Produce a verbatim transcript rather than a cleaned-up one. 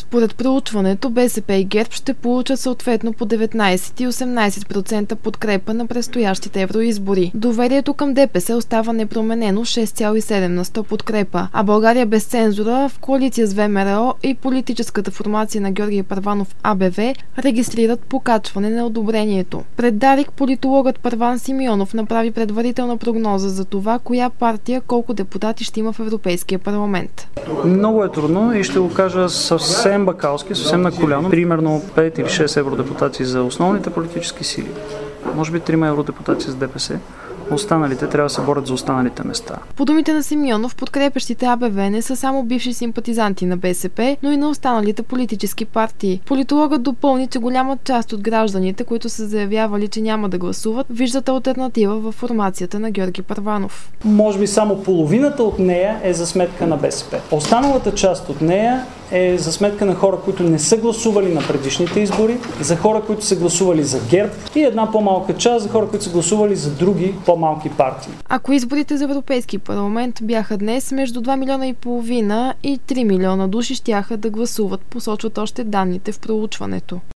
Според проучването, БСП и ГЕРБ ще получат съответно по деветнайсет и осемнайсет процента подкрепа на предстоящите евроизбори. Доверието към ДПС остава непроменено шест цяло и седем на сто подкрепа, а България без цензура в коалиция с ВМРО и политическата формация на Георги Първанов А Б В регистрират покачване на одобрението. Пред Дарик политологът Първан Симеонов направи предварителна прогноза за това, коя партия колко депутати ще има в Европейския парламент. Много е трудно и ще го кажа съвсем бакалски, съвсем на коляно. Примерно пет или шест евродепутати за основните политически сили. Може би трима евродепутати за ДПС. Останалите трябва да се борят за останалите места. По думите на Симеонов, подкрепящите А Б В не са само бивши симпатизанти на БСП, но и на останалите политически партии. Политологът допълни, че голяма част от гражданите, които са заявявали, че няма да гласуват, виждат алтернатива в формацията на Георги Първанов. Може би само половината от нея е за сметка на БСП. Останалата част от нея е за сметка на хора, които не са гласували на предишните избори, за хора, които са гласували за ГЕРБ и една по-малка част за хора, които са гласували за други по-малки партии. Ако изборите за Европейски парламент бяха днес, между два милиона и половина и три милиона души щяха да гласуват, посочват още данните в проучването.